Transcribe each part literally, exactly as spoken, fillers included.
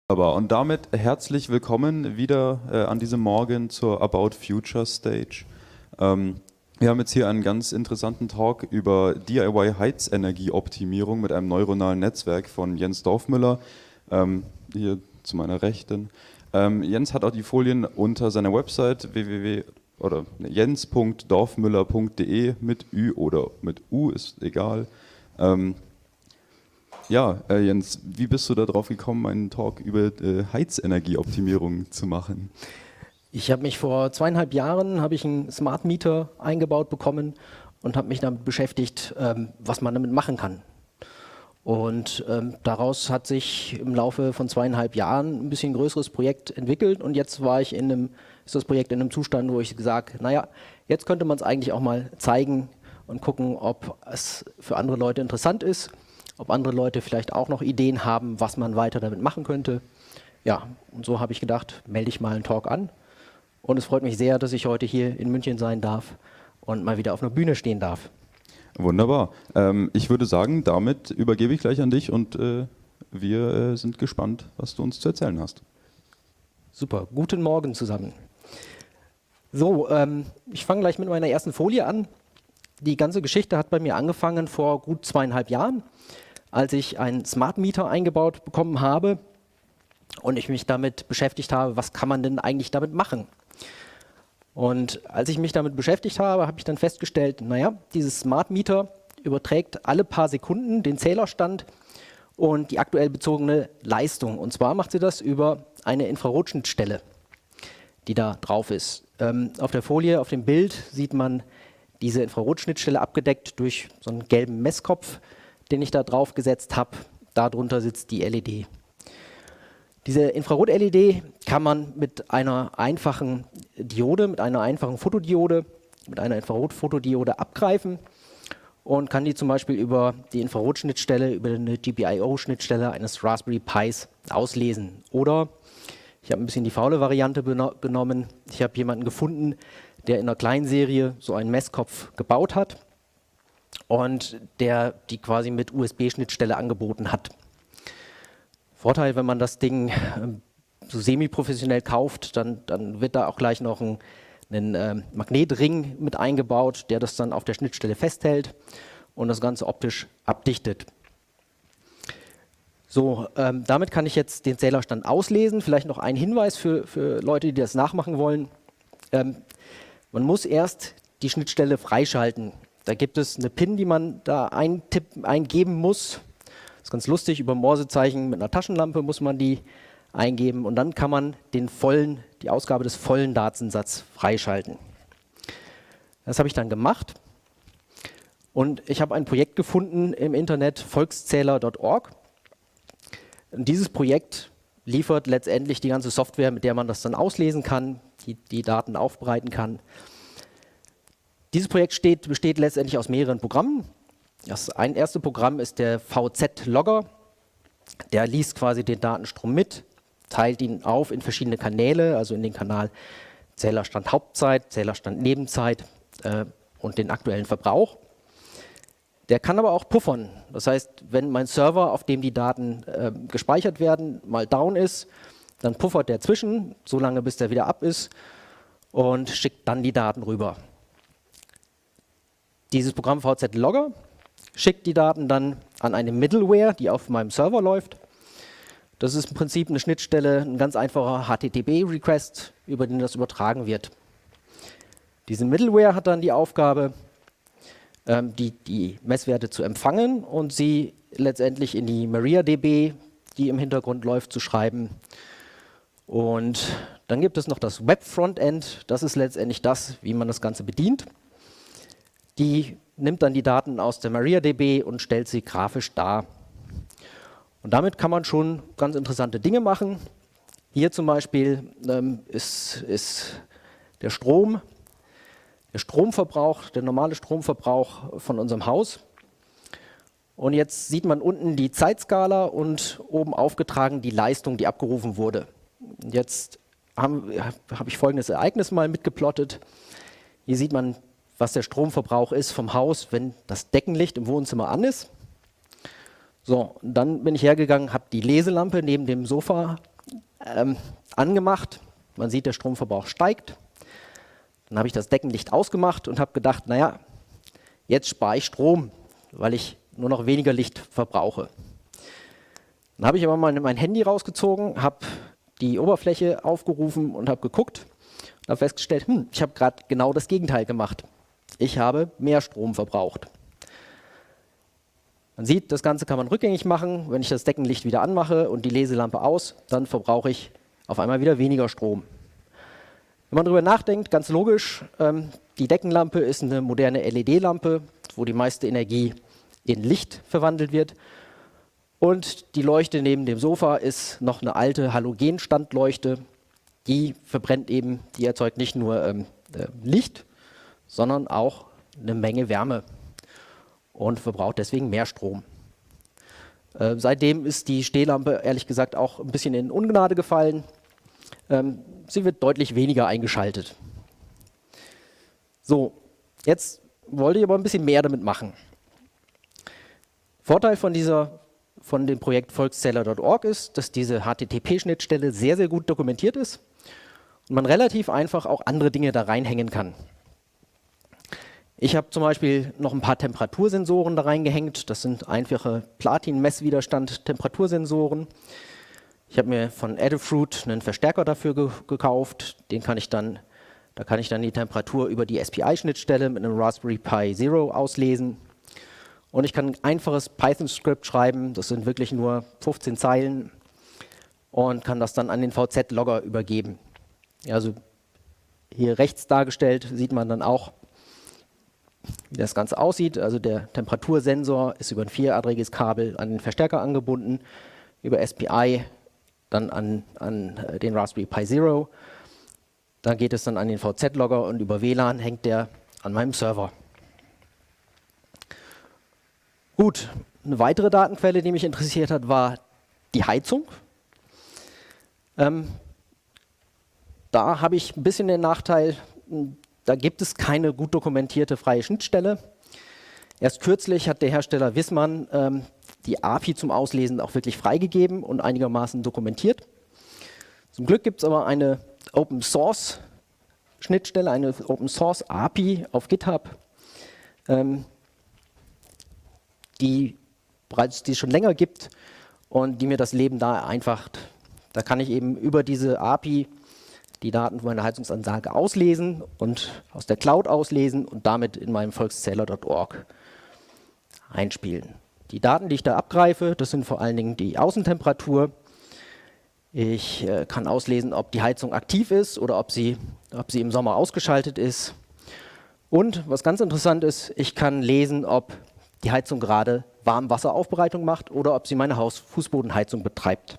Aber und damit herzlich willkommen wieder äh, an diesem Morgen zur About Future Stage. Ähm, wir haben jetzt hier einen ganz interessanten Talk über D I Y Heizenergieoptimierung mit einem neuronalen Netzwerk von Jens Dorfmüller, ähm, hier zu meiner Rechten. Ähm, Jens hat auch die Folien unter seiner Website w w w oder jens punkt dorfmüller punkt de mit Ü oder mit U, ist egal. Ähm, Ja, äh, Jens, wie bist du da drauf gekommen, einen Talk über äh, Heizenergieoptimierung zu machen? Ich habe mich vor zweieinhalb Jahren habe ich einen Smart Meter eingebaut bekommen und habe mich damit beschäftigt, ähm, was man damit machen kann. Und ähm, daraus hat sich im Laufe von zweieinhalb Jahren ein bisschen größeres Projekt entwickelt und jetzt war ich in einem, ist das Projekt in einem Zustand, wo ich gesagt habe, naja, jetzt könnte man es eigentlich auch mal zeigen und gucken, ob es für andere Leute interessant ist, ob andere Leute vielleicht auch noch Ideen haben, was man weiter damit machen könnte. Ja, und so habe ich gedacht, melde ich mal einen Talk an. Und es freut mich sehr, dass ich heute hier in München sein darf und mal wieder auf einer Bühne stehen darf. Wunderbar. Ähm, ich würde sagen, damit übergebe ich gleich an dich und äh, wir äh, sind gespannt, was du uns zu erzählen hast. Super, guten Morgen zusammen. So, ähm, ich fange gleich mit meiner ersten Folie an. Die ganze Geschichte hat bei mir angefangen vor gut zweieinhalb Jahren, als ich einen Smart Meter eingebaut bekommen habe und ich mich damit beschäftigt habe, was kann man denn eigentlich damit machen? Und als ich mich damit beschäftigt habe, habe ich dann festgestellt, naja, dieses Smart Meter überträgt alle paar Sekunden den Zählerstand und die aktuell bezogene Leistung. Und zwar macht sie das über eine Infrarotschnittstelle, die da drauf ist. Ähm, auf der Folie, auf dem Bild sieht man diese Infrarotschnittstelle abgedeckt durch so einen gelben Messkopf, den ich da drauf gesetzt habe. Darunter sitzt die L E D. Diese Infrarot-L E D kann man mit einer einfachen Diode, mit einer einfachen Fotodiode, mit einer Infrarot-Fotodiode abgreifen und kann die zum Beispiel über die Infrarotschnittstelle, über eine G P I O-Schnittstelle eines Raspberry Pis auslesen. Oder ich habe ein bisschen die faule Variante genommen. Ich habe jemanden gefunden, der in einer Kleinserie so einen Messkopf gebaut hat und der die quasi mit U S B-Schnittstelle angeboten hat. Vorteil, wenn man das Ding ähm, so semi-professionell kauft, dann, dann wird da auch gleich noch ein, ein ähm, Magnetring mit eingebaut, der das dann auf der Schnittstelle festhält und das Ganze optisch abdichtet. So, ähm, damit kann ich jetzt den Zählerstand auslesen. Vielleicht noch ein Hinweis für, für Leute, die das nachmachen wollen. Ähm, man muss erst die Schnittstelle freischalten. Da gibt es eine PIN, die man da eintippen, eingeben muss. Das ist ganz lustig, über Morsezeichen mit einer Taschenlampe muss man die eingeben und dann kann man den vollen, die Ausgabe des vollen Datensatzes freischalten. Das habe ich dann gemacht und ich habe ein Projekt gefunden im Internet, volkszähler punkt org. Und dieses Projekt liefert letztendlich die ganze Software, mit der man das dann auslesen kann, die, die Daten aufbereiten kann. Dieses Projekt steht, besteht letztendlich aus mehreren Programmen. Das ein erste Programm ist der V Z-Logger. Der liest quasi den Datenstrom mit, teilt ihn auf in verschiedene Kanäle, also in den Kanal Zählerstand Hauptzeit, Zählerstand Nebenzeit äh, und den aktuellen Verbrauch. Der kann aber auch puffern. Das heißt, wenn mein Server, auf dem die Daten äh, gespeichert werden, mal down ist, dann puffert der zwischen, solange bis der wieder ab ist und schickt dann die Daten rüber. Dieses Programm V Z-Logger schickt die Daten dann an eine Middleware, die auf meinem Server läuft. Das ist im Prinzip eine Schnittstelle, ein ganz einfacher H T T P-Request, über den das übertragen wird. Diese Middleware hat dann die Aufgabe, ähm, die, die Messwerte zu empfangen und sie letztendlich in die MariaDB, die im Hintergrund läuft, zu schreiben. Und dann gibt es noch das Web-Frontend, das ist letztendlich das, wie man das Ganze bedient. Die nimmt dann die Daten aus der MariaDB und stellt sie grafisch dar. Und damit kann man schon ganz interessante Dinge machen. Hier zum Beispiel ähm, ist, ist der Strom, der Stromverbrauch, der normale Stromverbrauch von unserem Haus. Und jetzt sieht man unten die Zeitskala und oben aufgetragen die Leistung, die abgerufen wurde. Und jetzt habe hab ich folgendes Ereignis mal mitgeplottet. Hier sieht man, was der Stromverbrauch ist vom Haus, wenn das Deckenlicht im Wohnzimmer an ist. So, dann bin ich hergegangen, habe die Leselampe neben dem Sofa ähm, angemacht. Man sieht, der Stromverbrauch steigt. Dann habe ich das Deckenlicht ausgemacht und habe gedacht, naja, jetzt spare ich Strom, weil ich nur noch weniger Licht verbrauche. Dann habe ich aber mal mein Handy rausgezogen, habe die Oberfläche aufgerufen und habe geguckt und habe festgestellt, hm, ich habe gerade genau das Gegenteil gemacht. Ich habe mehr Strom verbraucht. Man sieht, das Ganze kann man rückgängig machen. Wenn ich das Deckenlicht wieder anmache und die Leselampe aus, dann verbrauche ich auf einmal wieder weniger Strom. Wenn man darüber nachdenkt, ganz logisch, ähm, die Deckenlampe ist eine moderne L E D-Lampe, wo die meiste Energie in Licht verwandelt wird. Und die Leuchte neben dem Sofa ist noch eine alte Halogenstandleuchte. Die verbrennt eben, die erzeugt nicht nur ähm, äh, Licht, sondern auch eine Menge Wärme und verbraucht deswegen mehr Strom. Äh, seitdem ist die Stehlampe ehrlich gesagt auch ein bisschen in Ungnade gefallen. Ähm, sie wird deutlich weniger eingeschaltet. So, jetzt wollte ich aber ein bisschen mehr damit machen. Vorteil von, dieser, von dem Projekt volkszähler punkt org ist, dass diese H T T P-Schnittstelle sehr, sehr gut dokumentiert ist und man relativ einfach auch andere Dinge da reinhängen kann. Ich habe zum Beispiel noch ein paar Temperatursensoren da reingehängt. Das sind einfache Platin-Messwiderstand-Temperatursensoren. Ich habe mir von Adafruit einen Verstärker dafür ge gekauft. Den kann ich dann, da kann ich dann die Temperatur über die S P I-Schnittstelle mit einem Raspberry Pi Zero auslesen. Und ich kann ein einfaches Python-Skript schreiben. Das sind wirklich nur fünfzehn Zeilen und kann das dann an den V Z-Logger übergeben. Also hier rechts dargestellt sieht man dann auch, wie das Ganze aussieht. Also der Temperatursensor ist über ein vieradriges Kabel an den Verstärker angebunden, über S P I dann an, an den Raspberry Pi Zero. Dann geht es dann an den V Z-Logger und über W L A N hängt der an meinem Server. Gut, eine weitere Datenquelle, die mich interessiert hat, war die Heizung. Ähm, da habe ich ein bisschen den Nachteil, da gibt es keine gut dokumentierte freie Schnittstelle. Erst kürzlich hat der Hersteller Wissmann ähm, die A P I zum Auslesen auch wirklich freigegeben und einigermaßen dokumentiert. Zum Glück gibt es aber eine Open Source Schnittstelle, eine Open Source A P I auf GitHub, ähm, die bereits die es schon länger gibt und die mir das Leben da vereinfacht. Da kann ich eben über diese A P I die Daten von meiner Heizungsanlage auslesen und aus der Cloud auslesen und damit in meinem volkszähler punkt org einspielen. Die Daten, die ich da abgreife, das sind vor allen Dingen die Außentemperatur. Ich äh, kann auslesen, ob die Heizung aktiv ist oder ob sie, ob sie im Sommer ausgeschaltet ist. Und was ganz interessant ist, ich kann lesen, ob die Heizung gerade Warmwasseraufbereitung macht oder ob sie meine Hausfußbodenheizung betreibt.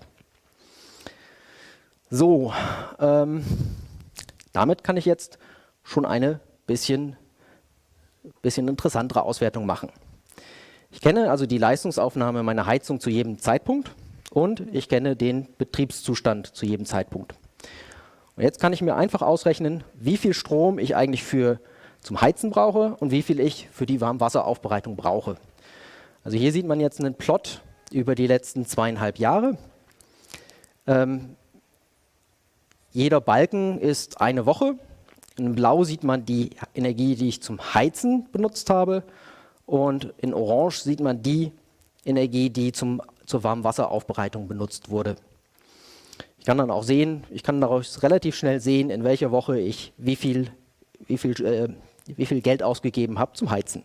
So, ähm, damit kann ich jetzt schon eine bisschen, bisschen interessantere Auswertung machen. Ich kenne also die Leistungsaufnahme meiner Heizung zu jedem Zeitpunkt und ich kenne den Betriebszustand zu jedem Zeitpunkt. Und jetzt kann ich mir einfach ausrechnen, wie viel Strom ich eigentlich für zum Heizen brauche und wie viel ich für die Warmwasseraufbereitung brauche. Also hier sieht man jetzt einen Plot über die letzten zweieinhalb Jahre. Ähm, Jeder Balken ist eine Woche. In Blau sieht man die Energie, die ich zum Heizen benutzt habe. Und in Orange sieht man die Energie, die zum, zur Warmwasseraufbereitung benutzt wurde. Ich kann dann auch sehen, ich kann daraus relativ schnell sehen, in welcher Woche ich wie viel, wie viel, äh, wie viel Geld ausgegeben habe zum Heizen.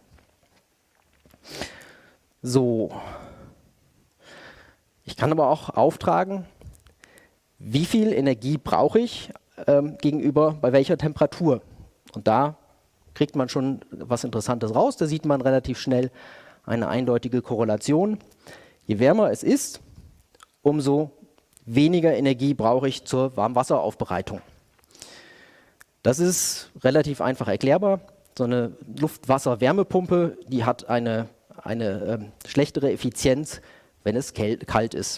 So. Ich kann aber auch auftragen, wie viel Energie brauche ich ähm, gegenüber bei welcher Temperatur. Und da kriegt man schon was Interessantes raus. Da sieht man relativ schnell eine eindeutige Korrelation. Je wärmer es ist, umso weniger Energie brauche ich zur Warmwasseraufbereitung. Das ist relativ einfach erklärbar. So eine Luft-Wasser-Wärmepumpe, die hat eine, eine ähm, schlechtere Effizienz, wenn es kalt ist.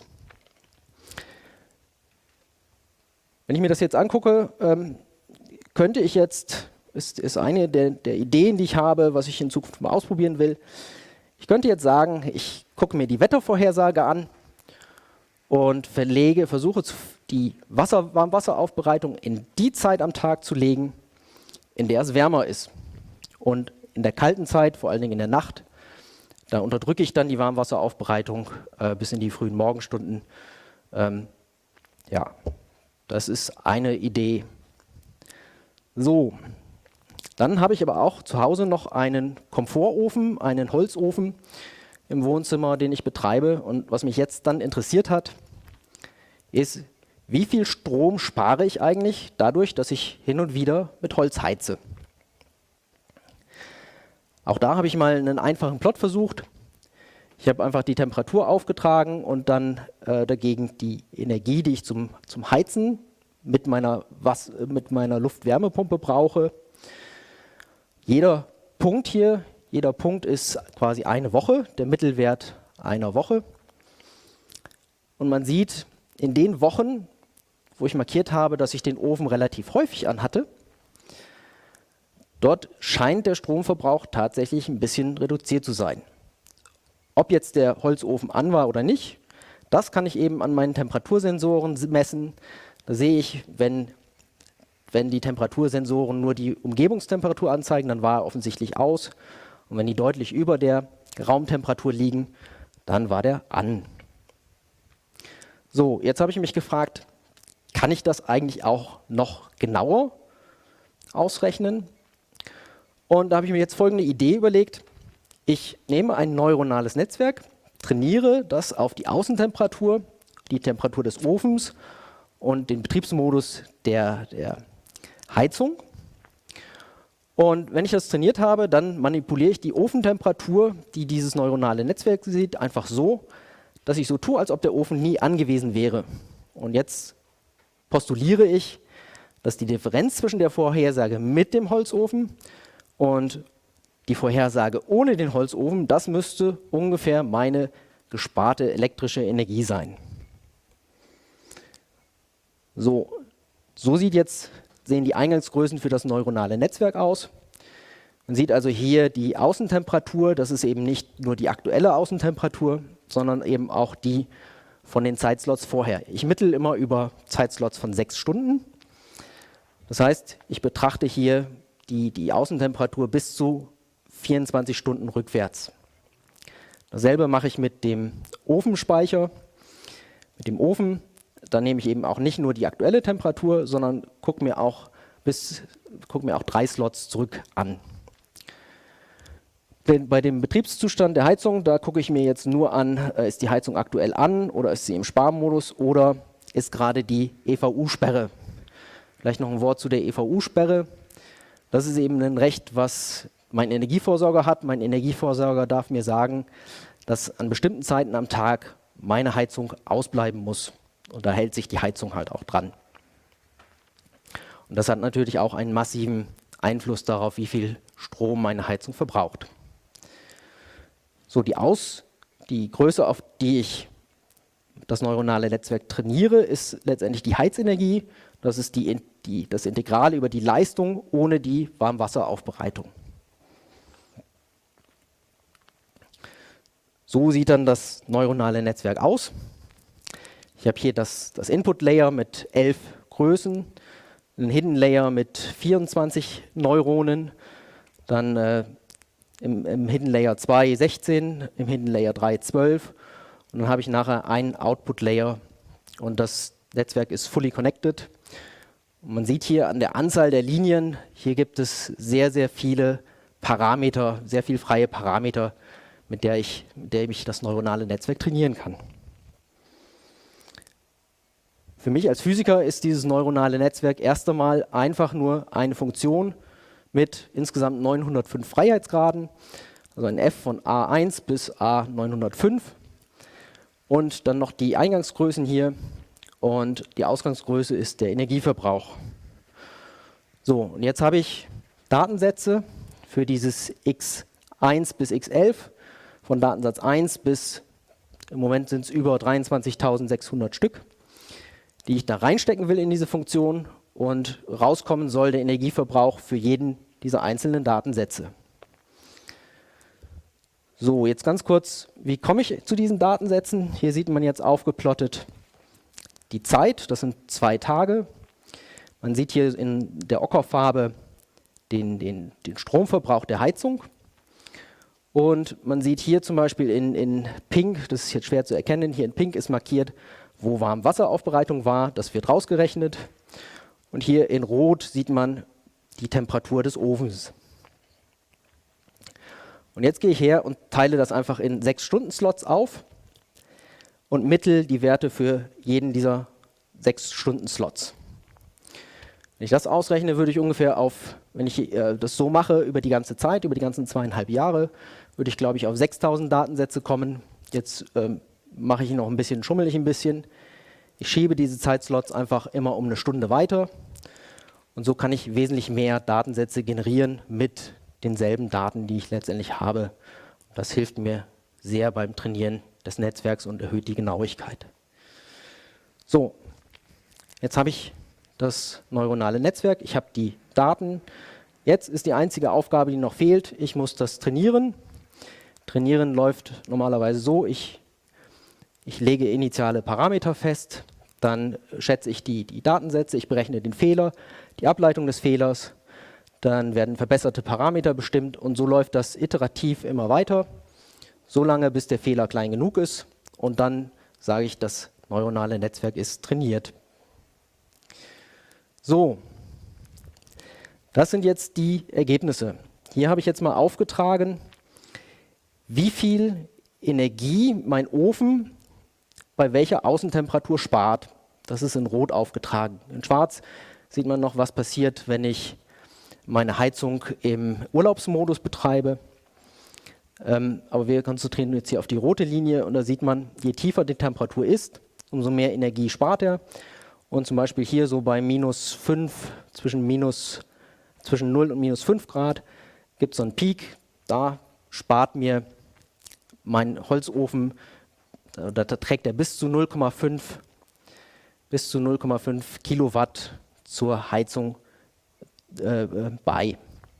Wenn ich mir das jetzt angucke, ähm, könnte ich jetzt, ist, ist eine der, der Ideen, die ich habe, was ich in Zukunft mal ausprobieren will, ich könnte jetzt sagen, ich gucke mir die Wettervorhersage an und verlege, versuche die Wasser, Warmwasseraufbereitung in die Zeit am Tag zu legen, in der es wärmer ist. Und in der kalten Zeit, vor allen Dingen in der Nacht, da unterdrücke ich dann die Warmwasseraufbereitung äh, bis in die frühen Morgenstunden. Ähm, ja, das ist eine Idee. So, dann habe ich aber auch zu Hause noch einen Komfortofen, einen Holzofen im Wohnzimmer, den ich betreibe. Und was mich jetzt dann interessiert hat, ist, wie viel Strom spare ich eigentlich dadurch, dass ich hin und wieder mit Holz heize. Auch da habe ich mal einen einfachen Plot versucht. Ich habe einfach die Temperatur aufgetragen und dann äh, dagegen die Energie, die ich zum, zum Heizen mit meiner, Was, mit meiner Luftwärmepumpe brauche. Jeder Punkt hier, jeder Punkt ist quasi eine Woche, der Mittelwert einer Woche. Und man sieht, in den Wochen, wo ich markiert habe, dass ich den Ofen relativ häufig anhatte, dort scheint der Stromverbrauch tatsächlich ein bisschen reduziert zu sein. Ob jetzt der Holzofen an war oder nicht, das kann ich eben an meinen Temperatursensoren messen. Da sehe ich, wenn, wenn die Temperatursensoren nur die Umgebungstemperatur anzeigen, dann war er offensichtlich aus. Und wenn die deutlich über der Raumtemperatur liegen, dann war der an. So, jetzt habe ich mich gefragt, kann ich das eigentlich auch noch genauer ausrechnen? Und da habe ich mir jetzt folgende Idee überlegt. Ich nehme ein neuronales Netzwerk, trainiere das auf die Außentemperatur, die Temperatur des Ofens und den Betriebsmodus der, der Heizung. Und wenn ich das trainiert habe, dann manipuliere ich die Ofentemperatur, die dieses neuronale Netzwerk sieht, einfach so, dass ich so tue, als ob der Ofen nie angewiesen wäre. Und jetzt postuliere ich, dass die Differenz zwischen der Vorhersage mit dem Holzofen und die Vorhersage ohne den Holzofen, das müsste ungefähr meine gesparte elektrische Energie sein. So, so sieht jetzt, sehen die Eingangsgrößen für das neuronale Netzwerk aus. Man sieht also hier die Außentemperatur, das ist eben nicht nur die aktuelle Außentemperatur, sondern eben auch die von den Zeitslots vorher. Ich mittel immer über Zeitslots von sechs Stunden. Das heißt, ich betrachte hier die, die Außentemperatur bis zu vierundzwanzig Stunden rückwärts. Dasselbe mache ich mit dem Ofenspeicher, mit dem Ofen. Da nehme ich eben auch nicht nur die aktuelle Temperatur, sondern gucke mir auch bis, guck mir auch drei Slots zurück an. Bei dem Betriebszustand der Heizung, da gucke ich mir jetzt nur an, ist die Heizung aktuell an oder ist sie im Sparmodus oder ist gerade die E V U-Sperre. Vielleicht noch ein Wort zu der E V U-Sperre. Das ist eben ein Recht, was mein Energieversorger hat. Mein Energieversorger darf mir sagen, dass an bestimmten Zeiten am Tag meine Heizung ausbleiben muss. Und da hält sich die Heizung halt auch dran. Und das hat natürlich auch einen massiven Einfluss darauf, wie viel Strom meine Heizung verbraucht. So, die Aus, die Größe, auf die ich das neuronale Netzwerk trainiere, ist letztendlich die Heizenergie. Das ist die, die, das Integral über die Leistung ohne die Warmwasseraufbereitung. So sieht dann das neuronale Netzwerk aus. Ich habe hier das, das Input-Layer mit elf Größen, einen Hidden Layer mit vierundzwanzig Neuronen, dann äh, im, im Hidden Layer zwei sechzehn, im Hidden Layer drei zwölf und dann habe ich nachher einen Output Layer und das Netzwerk ist fully connected. Und man sieht hier an der Anzahl der Linien, hier gibt es sehr, sehr viele Parameter, sehr viel freie Parameter, mit der ich, mit der ich das neuronale Netzwerk trainieren kann. Für mich als Physiker ist dieses neuronale Netzwerk erst einmal einfach nur eine Funktion mit insgesamt neunhundertfünf Freiheitsgraden, also ein F von A eins bis A neunhundertfünf und dann noch die Eingangsgrößen hier und die Ausgangsgröße ist der Energieverbrauch. So, und jetzt habe ich Datensätze für dieses X eins bis X elf, von Datensatz eins bis, im Moment sind es über dreiundzwanzigtausendsechshundert Stück, die ich da reinstecken will in diese Funktion und rauskommen soll der Energieverbrauch für jeden dieser einzelnen Datensätze. So, jetzt ganz kurz, wie komme ich zu diesen Datensätzen? Hier sieht man jetzt aufgeplottet die Zeit, das sind zwei Tage. Man sieht hier in der Ockerfarbe den, den, den Stromverbrauch der Heizung. Und man sieht hier zum Beispiel in, in Pink, das ist jetzt schwer zu erkennen, hier in Pink ist markiert, wo Warmwasseraufbereitung war, das wird rausgerechnet. Und hier in Rot sieht man die Temperatur des Ofens. Und jetzt gehe ich her und teile das einfach in sechs Stunden Slots auf und mittel die Werte für jeden dieser sechs Stunden Slots. Wenn ich das ausrechne, würde ich ungefähr auf, wenn ich äh, das so mache über die ganze Zeit, über die ganzen zweieinhalb Jahre, würde ich, glaube ich, auf sechstausend Datensätze kommen. Jetzt ähm, mache ich noch ein bisschen, schummel ich ein bisschen. Ich schiebe diese Zeitslots einfach immer um eine Stunde weiter. Und so kann ich wesentlich mehr Datensätze generieren mit denselben Daten, die ich letztendlich habe. Das hilft mir sehr beim Trainieren des Netzwerks und erhöht die Genauigkeit. So, jetzt habe ich das neuronale Netzwerk, ich habe die Daten. Jetzt ist die einzige Aufgabe, die noch fehlt, ich muss das trainieren. Trainieren läuft normalerweise so, ich, ich lege initiale Parameter fest, dann schätze ich die, die Datensätze, ich berechne den Fehler, die Ableitung des Fehlers, dann werden verbesserte Parameter bestimmt und so läuft das iterativ immer weiter, so lange bis der Fehler klein genug ist und dann sage ich, das neuronale Netzwerk ist trainiert. So, das sind jetzt die Ergebnisse. Hier habe ich jetzt mal aufgetragen, wie viel Energie mein Ofen bei welcher Außentemperatur spart. Das ist in Rot aufgetragen. In Schwarz sieht man noch, was passiert, wenn ich meine Heizung im Urlaubsmodus betreibe. Ähm, aber wir konzentrieren uns jetzt hier auf die rote Linie und da sieht man, je tiefer die Temperatur ist, umso mehr Energie spart er. Und zum Beispiel hier so bei minus fünf, zwischen, minus, zwischen null und minus fünf Grad, gibt es so einen Peak. Da spart mir mein Holzofen, da, da trägt er bis zu null Komma fünf bis zu null Komma fünf Kilowatt zur Heizung äh, bei.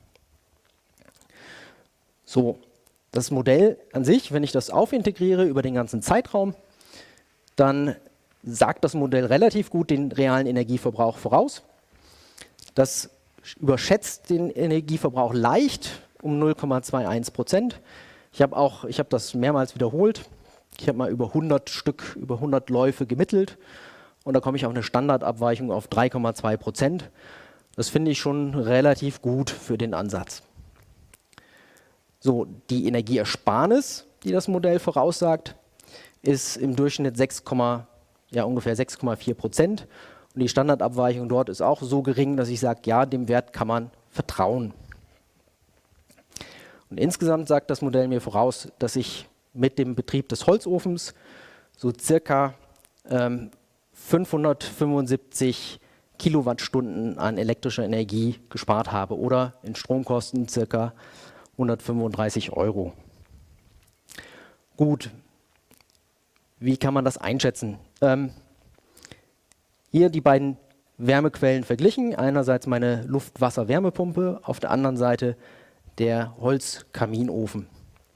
So, das Modell an sich, wenn ich das aufintegriere über den ganzen Zeitraum, dann sagt das Modell relativ gut den realen Energieverbrauch voraus. Das überschätzt den Energieverbrauch leicht um null Komma einundzwanzig Prozent. Ich habe auch, ich habe das mehrmals wiederholt. Ich habe mal über hundert Stück, über hundert Läufe gemittelt und da komme ich auf eine Standardabweichung auf drei Komma zwei Prozent. Das finde ich schon relativ gut für den Ansatz. So, die Energieersparnis, die das Modell voraussagt, ist im Durchschnitt sechs, ja, ungefähr sechs Komma vier Prozent. Und die Standardabweichung dort ist auch so gering, dass ich sage, ja, dem Wert kann man vertrauen. Und insgesamt sagt das Modell mir voraus, dass ich mit dem Betrieb des Holzofens so circa ähm, fünfhundertfünfundsiebzig Kilowattstunden an elektrischer Energie gespart habe oder in Stromkosten circa hundertfünfunddreißig Euro. Gut, wie kann man das einschätzen? Ähm, hier die beiden Wärmequellen verglichen. Einerseits meine Luft-Wasser-Wärmepumpe, auf der anderen Seite der Holzkaminofen.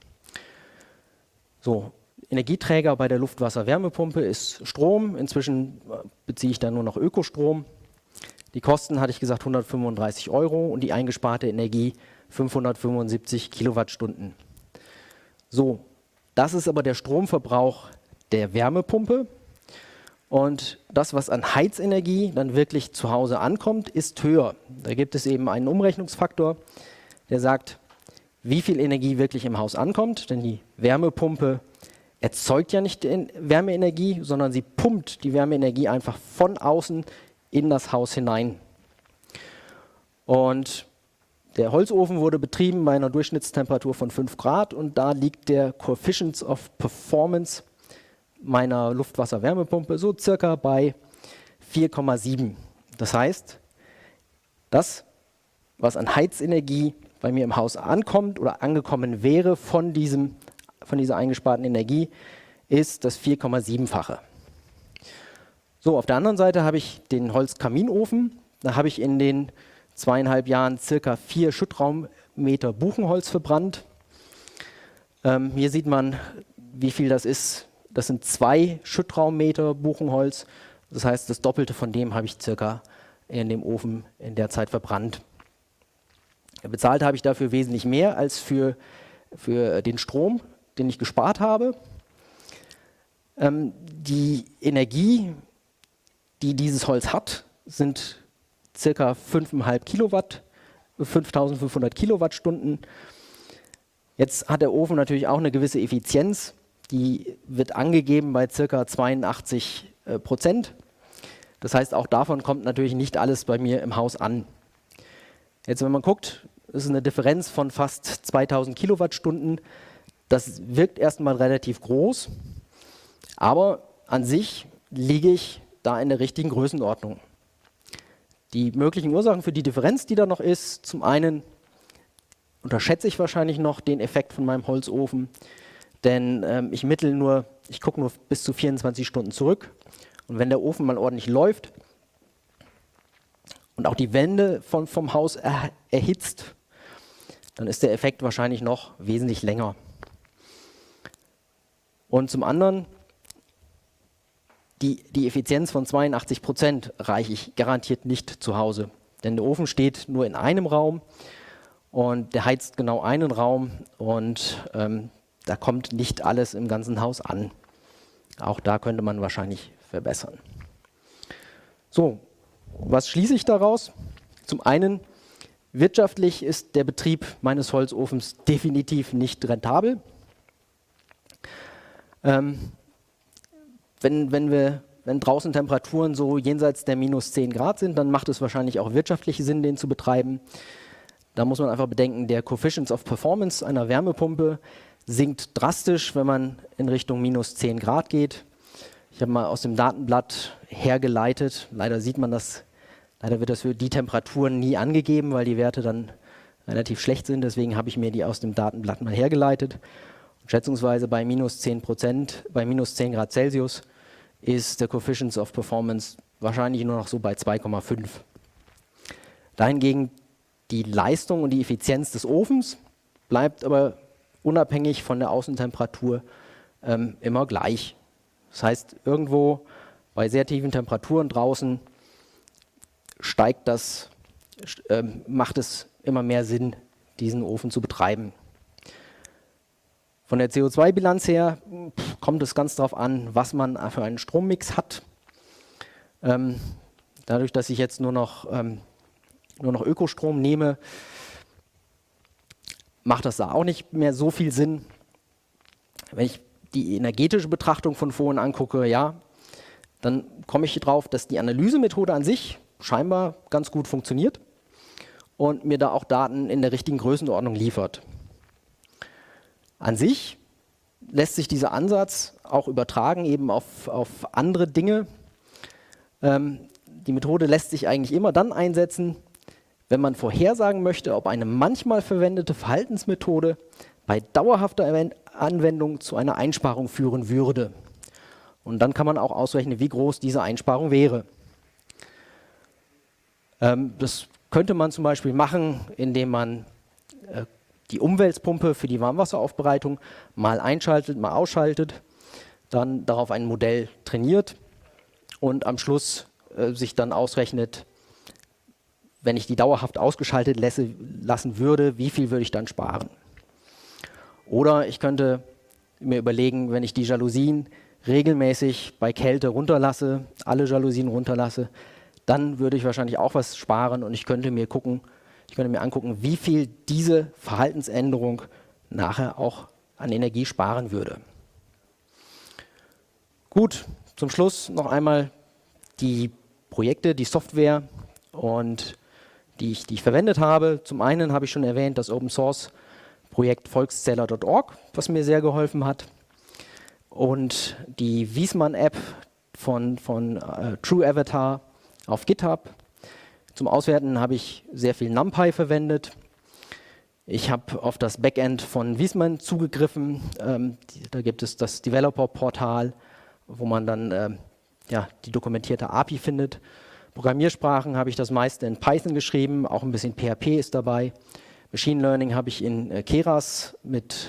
So, Energieträger bei der Luft-Wasser-Wärmepumpe ist Strom. Inzwischen beziehe ich da nur noch Ökostrom. Die Kosten hatte ich gesagt hundertfünfunddreißig Euro und die eingesparte Energie fünfhundertfünfundsiebzig Kilowattstunden. So, das ist aber der Stromverbrauch der Wärmepumpe. Und das, was an Heizenergie dann wirklich zu Hause ankommt, ist höher. Da gibt es eben einen Umrechnungsfaktor, der sagt, wie viel Energie wirklich im Haus ankommt. Denn die Wärmepumpe erzeugt ja nicht Wärmeenergie, sondern sie pumpt die Wärmeenergie einfach von außen in das Haus hinein. Und der Holzofen wurde betrieben bei einer Durchschnittstemperatur von fünf Grad und da liegt der Coefficient of Performance meiner Luft-Wasser-Wärmepumpe so circa bei vier Komma sieben. Das heißt, das, was an Heizenergie bei mir im Haus ankommt oder angekommen wäre von, diesem, von dieser eingesparten Energie, ist das vier Komma sieben-fache. So, auf der anderen Seite habe ich den Holzkaminofen. Da habe ich in den zweieinhalb Jahren circa vier Schüttraummeter Buchenholz verbrannt. Ähm, hier sieht man, wie viel das ist. Das sind zwei Schüttraummeter Buchenholz. Das heißt, das Doppelte von dem habe ich circa in dem Ofen in der Zeit verbrannt. Bezahlt habe ich dafür wesentlich mehr als für, für den Strom, den ich gespart habe. Ähm, die Energie, die dieses Holz hat, sind circa fünf Komma fünf Kilowatt, fünftausendfünfhundert Kilowattstunden. Jetzt hat der Ofen natürlich auch eine gewisse Effizienz. Die wird angegeben bei circa zweiundachtzig Prozent. Das heißt, auch davon kommt natürlich nicht alles bei mir im Haus an. Jetzt, wenn man guckt, ist eine Differenz von fast zweitausend Kilowattstunden. Das wirkt erstmal relativ groß, aber an sich liege ich da in der richtigen Größenordnung. Die möglichen Ursachen für die Differenz, die da noch ist, zum einen unterschätze ich wahrscheinlich noch den Effekt von meinem Holzofen, denn ähm, ich mittel nur, ich gucke nur bis zu vierundzwanzig Stunden zurück. Und wenn der Ofen mal ordentlich läuft und auch die Wände von, vom Haus er, erhitzt, dann ist der Effekt wahrscheinlich noch wesentlich länger. Und zum anderen, die, die Effizienz von zweiundachtzig Prozent reiche ich garantiert nicht zu Hause. Denn der Ofen steht nur in einem Raum und der heizt genau einen Raum und ähm, da kommt nicht alles im ganzen Haus an. Auch da könnte man wahrscheinlich verbessern. So, was schließe ich daraus? Zum einen, wirtschaftlich ist der Betrieb meines Holzofens definitiv nicht rentabel. Ähm, wenn, wenn, wir, wenn draußen Temperaturen so jenseits der minus zehn Grad sind, dann macht es wahrscheinlich auch wirtschaftlich Sinn, den zu betreiben. Da muss man einfach bedenken, der Coefficient of Performance einer Wärmepumpe sinkt drastisch, wenn man in Richtung minus zehn Grad geht. Ich habe mal aus dem Datenblatt hergeleitet, leider sieht man das, leider wird das für die Temperaturen nie angegeben, weil die Werte dann relativ schlecht sind, deswegen habe ich mir die aus dem Datenblatt mal hergeleitet. Und schätzungsweise bei minus zehn Prozent, bei minus zehn Grad Celsius ist der Coefficient of Performance wahrscheinlich nur noch so bei zwei Komma fünf. Dahingegen die Leistung und die Effizienz des Ofens bleibt aber unabhängig von der Außentemperatur ähm, immer gleich. Das heißt, irgendwo bei sehr tiefen Temperaturen draußen steigt das, äh, macht es immer mehr Sinn, diesen Ofen zu betreiben. Von der C O zwei Bilanz her pff, kommt es ganz darauf an, was man für einen Strommix hat. Ähm, dadurch, dass ich jetzt nur noch, ähm, nur noch Ökostrom nehme, macht das da auch nicht mehr so viel Sinn. Wenn ich die energetische Betrachtung von vorhin angucke, ja, dann komme ich drauf, dass die Analysemethode an sich scheinbar ganz gut funktioniert und mir da auch Daten in der richtigen Größenordnung liefert. An sich lässt sich dieser Ansatz auch übertragen eben auf, auf andere Dinge. Ähm, die Methode lässt sich eigentlich immer dann einsetzen, wenn man vorhersagen möchte, ob eine manchmal verwendete Verhaltensmethode bei dauerhafter Anwendung zu einer Einsparung führen würde. Und dann kann man auch ausrechnen, wie groß diese Einsparung wäre. Ähm, das könnte man zum Beispiel machen, indem man äh, die Umwälzpumpe für die Warmwasseraufbereitung mal einschaltet, mal ausschaltet, dann darauf ein Modell trainiert und am Schluss äh, sich dann ausrechnet, wenn ich die dauerhaft ausgeschaltet lasse, lassen würde, wie viel würde ich dann sparen? Oder ich könnte mir überlegen, wenn ich die Jalousien regelmäßig bei Kälte runterlasse, alle Jalousien runterlasse, dann würde ich wahrscheinlich auch was sparen und ich könnte mir gucken, ich könnte mir angucken, wie viel diese Verhaltensänderung nachher auch an Energie sparen würde. Gut, zum Schluss noch einmal die Projekte, die Software und die ich, die ich verwendet habe. Zum einen habe ich schon erwähnt, das Open Source Projekt volkszähler punkt org, was mir sehr geholfen hat. Und die Wiesmann-App von, von äh, TrueAvatar auf GitHub. Zum Auswerten habe ich sehr viel NumPy verwendet. Ich habe auf das Backend von Wiesmann zugegriffen. Ähm, die, da gibt es das Developer-Portal, wo man dann äh, ja, die dokumentierte A P I findet. Programmiersprachen habe ich das meiste in Python geschrieben, auch ein bisschen P H P ist dabei. Machine Learning habe ich in äh, Keras mit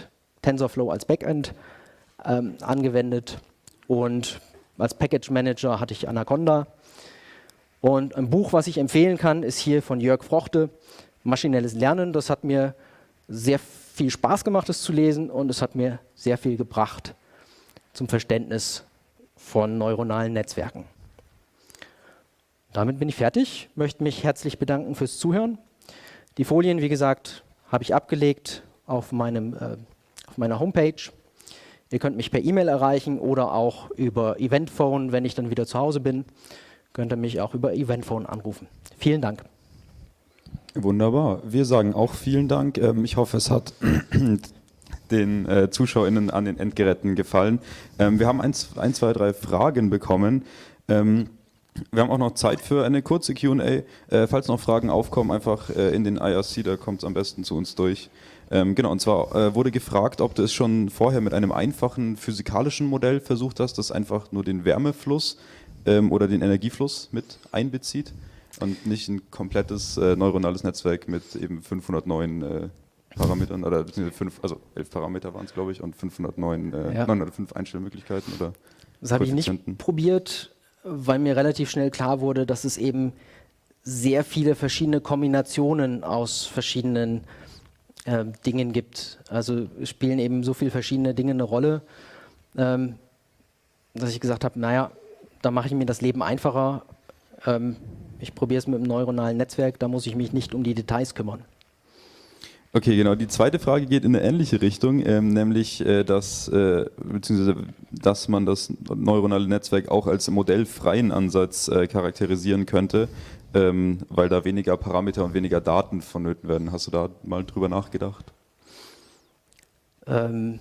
TensorFlow als Backend ähm, angewendet und als Package Manager hatte ich Anaconda. Und ein Buch, was ich empfehlen kann, ist hier von Jörg Frochte, Maschinelles Lernen. Das hat mir sehr viel Spaß gemacht, es zu lesen, und es hat mir sehr viel gebracht zum Verständnis von neuronalen Netzwerken. Damit bin ich fertig, möchte mich herzlich bedanken fürs Zuhören. Die Folien, wie gesagt, habe ich abgelegt auf, meinem, äh, auf meiner Homepage. Ihr könnt mich per E-Mail erreichen oder auch über Eventphone, wenn ich dann wieder zu Hause bin, könnt ihr mich auch über Eventphone anrufen. Vielen Dank. Wunderbar. Wir sagen auch vielen Dank. Ähm, ich hoffe, es hat den äh, ZuschauerInnen an den Endgeräten gefallen. Ähm, wir haben ein, ein, zwei, drei Fragen bekommen. Ähm, wir haben auch noch Zeit für eine kurze Q und A. Äh, falls noch Fragen aufkommen, einfach äh, in den I R C, da kommt es am besten zu uns durch. Ähm, genau, und zwar äh, wurde gefragt, ob du es schon vorher mit einem einfachen physikalischen Modell versucht hast, das einfach nur den Wärmefluss ähm, oder den Energiefluss mit einbezieht und nicht ein komplettes äh, neuronales Netzwerk mit eben fünfhundertneun äh, Parametern, oder beziehungsweise fünf, also elf Parameter waren es, glaube ich, und fünfhundertneun, äh, ja. neunhundertfünf Einstellmöglichkeiten oder Das habe ich nicht probiert, weil mir relativ schnell klar wurde, dass es eben sehr viele verschiedene Kombinationen aus verschiedenen äh, Dingen gibt. Also es spielen eben so viele verschiedene Dinge eine Rolle, ähm, dass ich gesagt habe, naja, da mache ich mir das Leben einfacher. Ähm, ich probiere es mit einem neuronalen Netzwerk, da muss ich mich nicht um die Details kümmern. Okay, genau. Die zweite Frage geht in eine ähnliche Richtung, ähm, nämlich, äh, dass, äh, beziehungsweise, dass man das neuronale Netzwerk auch als modellfreien Ansatz äh, charakterisieren könnte, ähm, weil da weniger Parameter und weniger Daten vonnöten werden. Hast du da mal drüber nachgedacht? Ähm,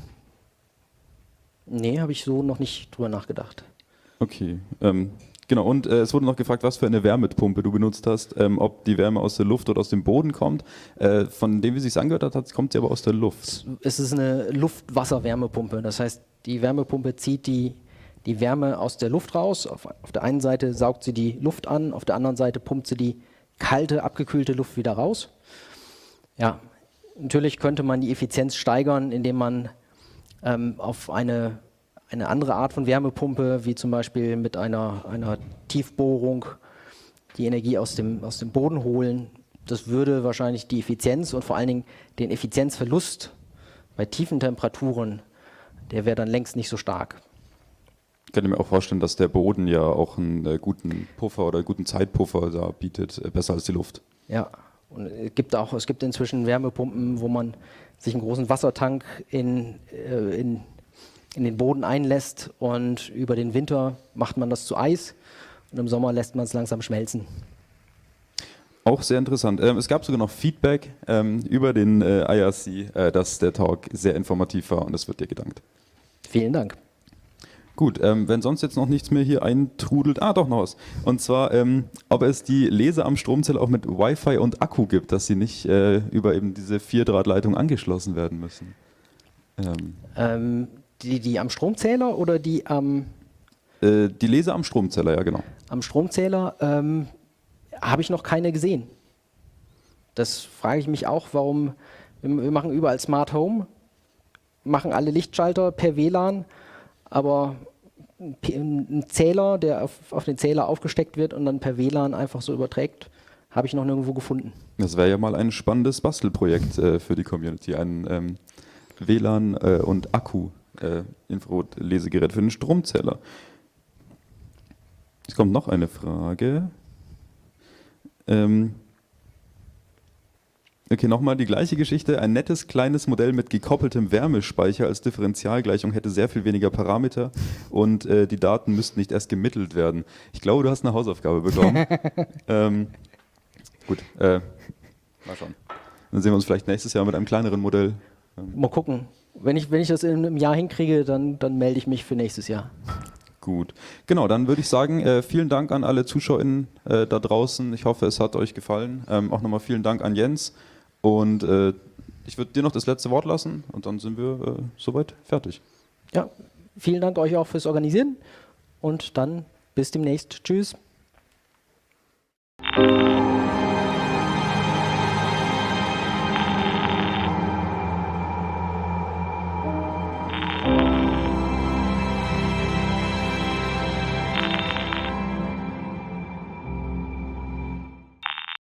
nee, habe ich so noch nicht drüber nachgedacht. Okay, ähm, genau. Und äh, es wurde noch gefragt, was für eine Wärmepumpe du benutzt hast, ähm, ob die Wärme aus der Luft oder aus dem Boden kommt. Äh, von dem, wie es sich angehört hat, kommt sie aber aus der Luft. Es ist eine Luft-Wasser-Wärmepumpe. Das heißt, die Wärmepumpe zieht die, die Wärme aus der Luft raus. Auf, auf der einen Seite saugt sie die Luft an, auf der anderen Seite pumpt sie die kalte, abgekühlte Luft wieder raus. Ja, natürlich könnte man die Effizienz steigern, indem man ähm, auf eine eine andere Art von Wärmepumpe, wie zum Beispiel mit einer, einer Tiefbohrung, die Energie aus dem, aus dem Boden holen. Das würde wahrscheinlich die Effizienz und vor allen Dingen den Effizienzverlust bei tiefen Temperaturen, der wäre dann längst nicht so stark. Ich könnte mir auch vorstellen, dass der Boden ja auch einen äh, guten Puffer oder einen guten Zeitpuffer da bietet, äh, besser als die Luft. Ja, und es gibt auch, es gibt inzwischen Wärmepumpen, wo man sich einen großen Wassertank in, äh, in in den Boden einlässt und über den Winter macht man das zu Eis und im Sommer lässt man es langsam schmelzen. Auch sehr interessant. Ähm, es gab sogar noch Feedback ähm, über den äh, I R C, äh, dass der Talk sehr informativ war und es wird dir gedankt. Vielen Dank. Gut, ähm, wenn sonst jetzt noch nichts mehr hier eintrudelt, ah doch noch was. Und zwar, ähm, ob es die Laser am Stromzähler auch mit Wi-Fi und Akku gibt, dass sie nicht äh, über eben diese Vierdrahtleitung angeschlossen werden müssen. Ähm. Ähm, Die, die am Stromzähler oder die am... Äh, die Laser am Stromzähler, ja genau. Am Stromzähler ähm, habe ich noch keine gesehen. Das frage ich mich auch, warum... Wir machen überall Smart Home, machen alle Lichtschalter per W L A N, aber ein Zähler, der auf, auf den Zähler aufgesteckt wird und dann per W L A N einfach so überträgt, habe ich noch nirgendwo gefunden. Das wäre ja mal ein spannendes Bastelprojekt äh, für die Community, ein ähm, W L A N äh, und Akku. Äh, Infrarot-Lesegerät für den Stromzähler. Es kommt noch eine Frage. Ähm okay, nochmal die gleiche Geschichte. Ein nettes kleines Modell mit gekoppeltem Wärmespeicher als Differentialgleichung hätte sehr viel weniger Parameter und äh, die Daten müssten nicht erst gemittelt werden. Ich glaube, du hast eine Hausaufgabe bekommen. ähm, gut, äh, mal schauen. Dann sehen wir uns vielleicht nächstes Jahr mit einem kleineren Modell. Mal gucken. Wenn ich, wenn ich das in einem Jahr hinkriege, dann, dann melde ich mich für nächstes Jahr. Gut. Genau, dann würde ich sagen, äh, vielen Dank an alle ZuschauerInnen äh, da draußen. Ich hoffe, es hat euch gefallen. Ähm, auch nochmal vielen Dank an Jens. Und äh, ich würde dir noch das letzte Wort lassen und dann sind wir äh, soweit fertig. Ja, vielen Dank euch auch fürs Organisieren und dann bis demnächst. Tschüss.